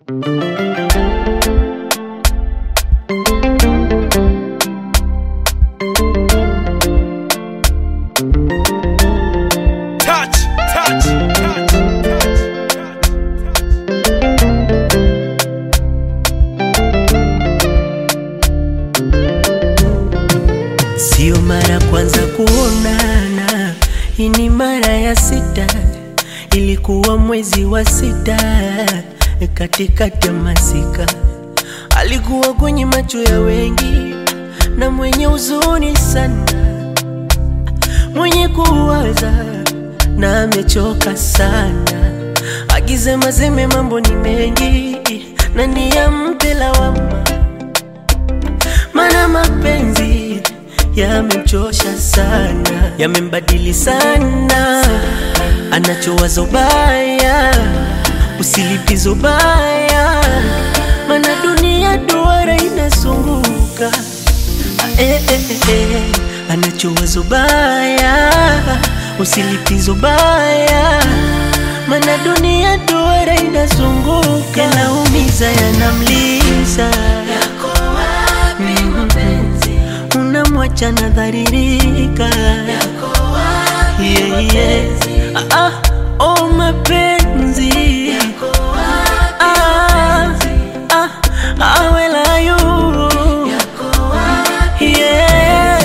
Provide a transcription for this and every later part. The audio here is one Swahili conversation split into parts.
Sio mara kwanza kuonana, hii ni mara ya sita. Ilikuwa mwezi wa sita, katikati ya masika. Alikuwa kwenye macho ya wengi na mwenye huzuni sana, mwenye kuwaza na amechoka sana. Akisema seme mambo ni mengi na niyampe lawama, maana mapenzi yamemchosha sana, yamembadili sana. Anachowaza ubaya, usilipizo baya, maana dunia duara inasunguka. Anachowaza ubaya, usilipizo baya, maana dunia duara inasunguka. Yanaumiza, yanamliza, unamwacha nadharirika. Oh mapenzi, where are you? Yeah.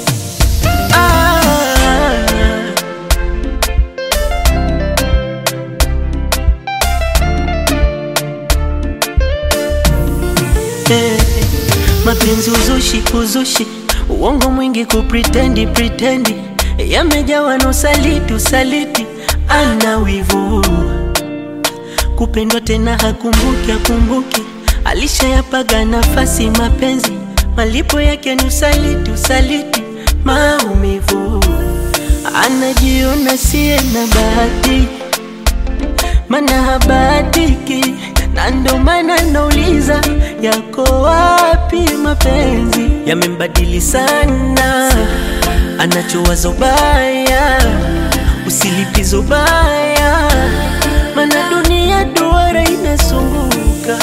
Mapenzi uzushi, uzushi, uongo mwingi kupretendi, pretendi, yamejawa na usaliti, usaliti. Ana wivu, kupendwa tena hakumbuki, hakumbuki. Alishayapaga nafasi mapenzi, malipo yake ni usaliti, usaliti, maumivu. Anajiona siye na bahati, maana habahatiki, na ndo maana nauliza, yako wapi mapenzi? Yamembadili sana, anachowaza ubaya, usilipizo baya, maana dunia duara inasunguka.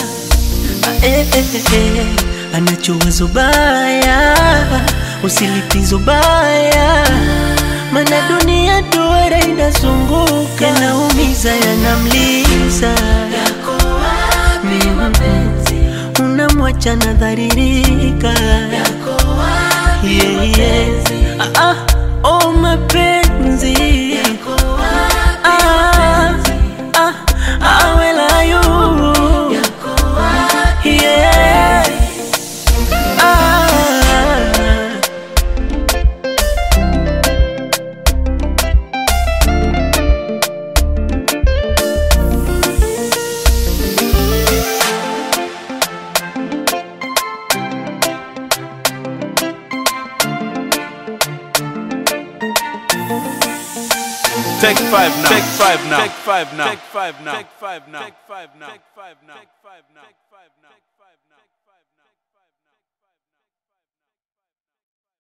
Anachowaza ubaya, usilipizo baya, maana dunia duara inasunguka. Yanaumiza, yanamliza, unamwacha nadharirika. Oh mapenzi, where are you? Yeah. Take five now. Take five now. Take five now. Take five now. Take five now. Take five now. Take five now.